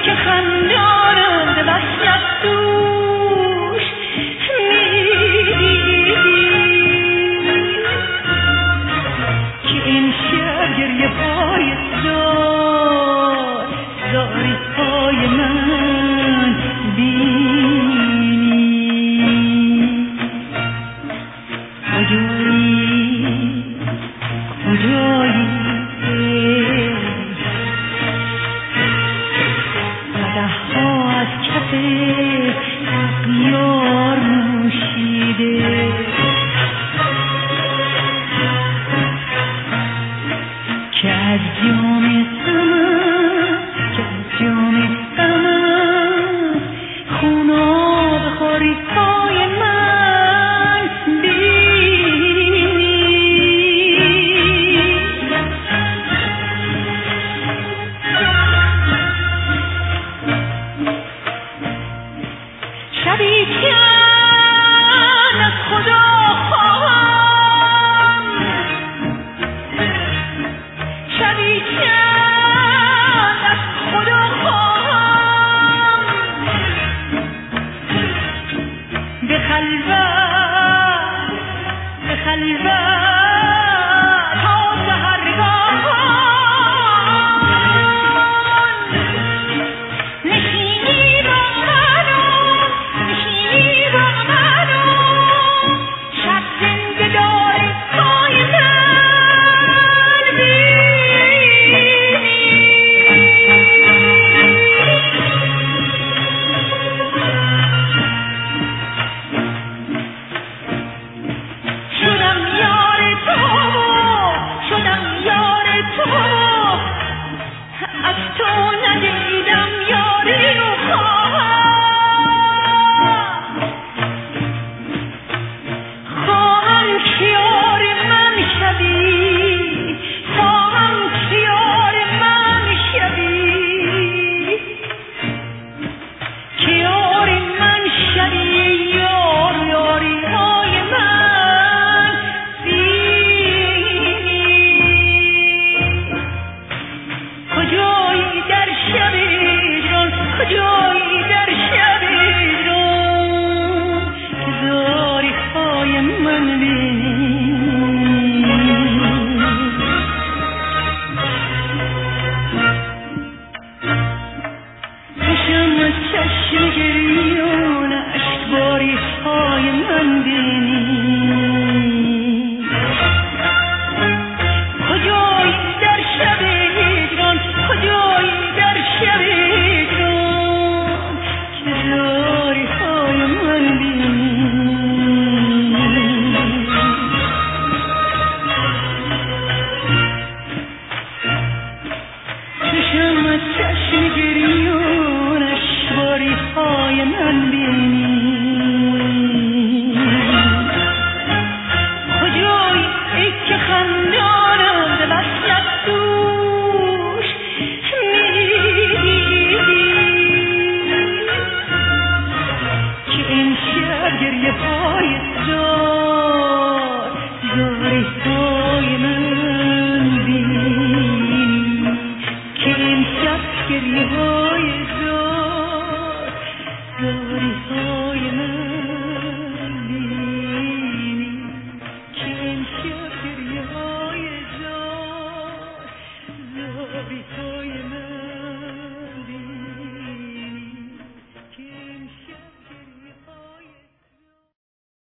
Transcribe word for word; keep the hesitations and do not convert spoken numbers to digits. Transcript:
که خندانم به وصلت دوش میدیدی که این شب گریه پای زار زاری پای من بینی کجایی کجایی قدح ها از کف یار نوشیده که از جام غمم که از جام غمم خونا بخوری پای من بینی شبی که از خدا خواهم شبی که از خدا خواهم به خلوت به خلوت تا سحرگاهان نشینی با من و نشینی با من و شب زنده داری پای من بینی شدم یار تو شدم یار تو از تو ندیدم یاری و خواهم خواهم که یار من شوی خواهم که یار من شوی که یار من شوی یار یاری های من بینی کجایی در شب هجران کجایی در شب هجران که زاری های من بینی چشم از چشم گریان اشکباری های من بینی